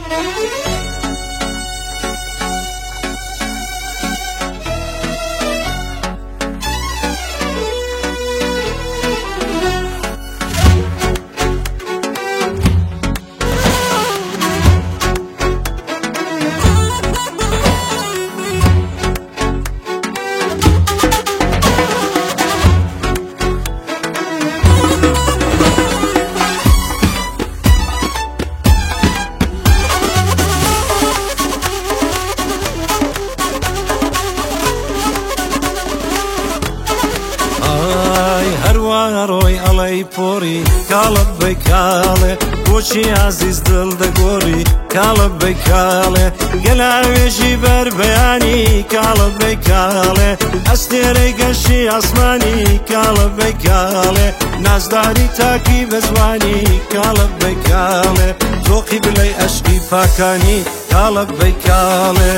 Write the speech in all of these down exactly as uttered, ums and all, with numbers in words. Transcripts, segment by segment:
ڕۆی ئەڵەی پۆڕی کاڵە بەی کاڵێ بۆچی عەزیز دڵ دەگۆڕی کاڵە بەی کاڵێ گەلاوێژی بەر بەیانی کاڵە بەی کاڵێ ئەستێرەی گەشی ئاسمانی کاڵە بەی کاڵێ نازداری تاکی بەزوانی کاڵە بەی کاڵێ تۆقی بلەی ئەشقی پاکانی کاڵە بەی کاڵێ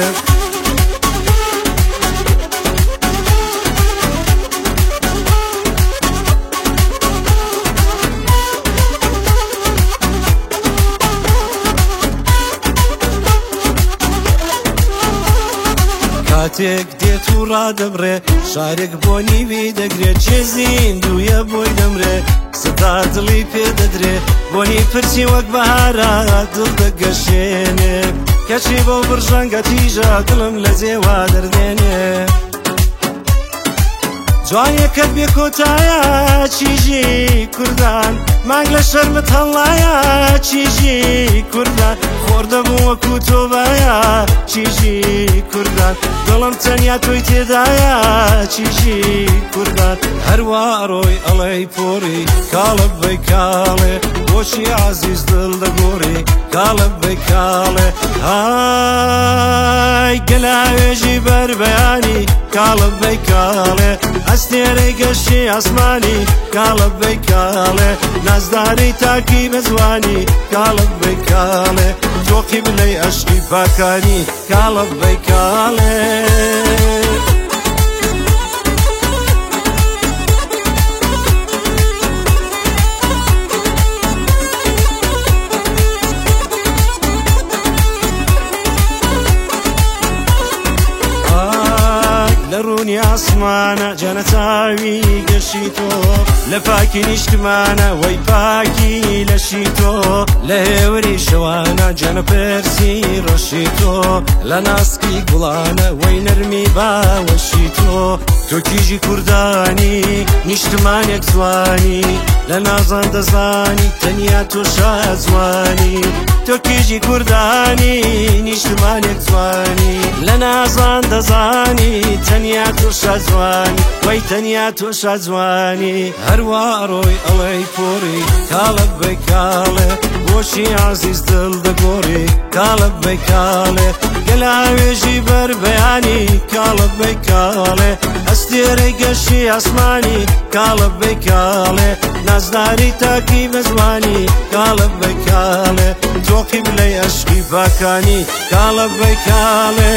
کاتێک دێت و ڕادەبڕێ شارێک بۆ نیوی دەگرێت چێزین دوویە بۆی دەمرێ سەدا دڵی پێدەدرێ بۆنی پرچی وەک بەهارە دڵ دەگەشێنێ کەچی بۆ برژەنگە تیژە دڵم لە جێوا دەردێنێ جوانیەکەت بێ کۆتایە چیژی کوردان مانگ لە شەرمت هەڵایە چیژی کوردان خۆردەبوو وەکو تۆبایە چیژی کوردان دڵم تەنیا تۆی تێدایە چیژی کوردان هەروە ڕۆی ئەڵەی پۆڕی کاڵە بەی کاڵێ بۆچی عەزیز دڵ دەگۆڕی کاڵە بەی کاڵێ ئای گەلاوێژی بەر بەیانی کاڵە بەی کاڵێ ئەستێرەی گەشی ئاسمانی کاڵە بەی کاڵێ نازداری تاکی بەزوانی کاڵە بەی کاڵێ تۆقی بلەی ئەشقی پاکانی کاڵە بەی کاڵێ ڕوونی ئاسمانە جەنەتاوی گەشی تۆ لە پاکی نیشتمانە وەی پاکی لەشی تۆ لە هێوری شەوانە جەنە پەرسی ڕەشی تۆ لە ناسکی گوڵانە وەی نەرمی باوەشی تۆ تۆ کیژی کوردانی نیشتمانێک جوانی لە نازان دەزانی تەنیا تۆ شازوانی تۆ کیژی کوردانی نیشتمانێک جوانی لە نازان دەزانی تەنیا تۆ شازوانی وەی تەنیا تۆ شازوانی هەروە ڕۆی ئەڵەی پۆڕی کاڵە بەی کاڵێ بۆچی عەزیز دڵ دەگۆڕی کاڵە بەی کاڵێ گەلاوێژی بەر بەیانی کاڵە بەی کاڵێ ئەستێرەی گەشی ئاسمانی کاڵە بەی کاڵێ نازداری تاکی بەزوانی کاڵە بەی کاڵێ تۆقی بلەی ئەشقی پاکانی کاڵە بەی کاڵێ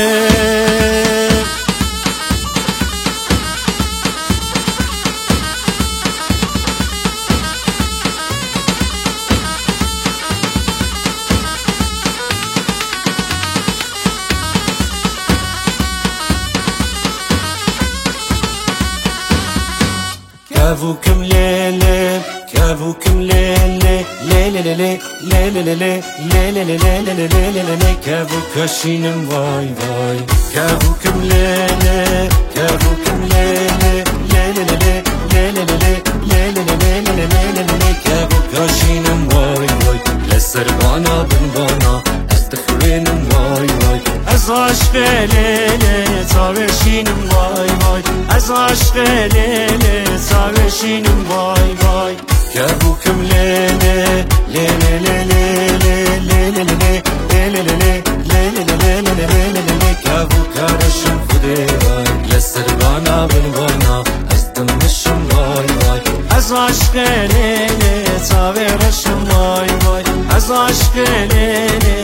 كافوكم ليلي كافوكم ليلي ليلي ليلي ليلي ليلي ليلي ليلي ليلي كافوك شينم واي واي كافوكم ليلي كافوكم ليلي ليلي ليلي ليلي ليلي ليلي ليلي كافوك شينم واي واي لسربانا بنبانا استخرينم واي واي از عشق لیلی تاوشینم وای وای از عشق لیلی تاوشینم وای وای کبوکم لیلی لیلی لیلی لیلی لیلی لیلی لیلی کبوکارشم خوده وای لسربانا بنبانا از دمشم وای وای از عشق لیلی تاوشم وای وای از عشق لیلی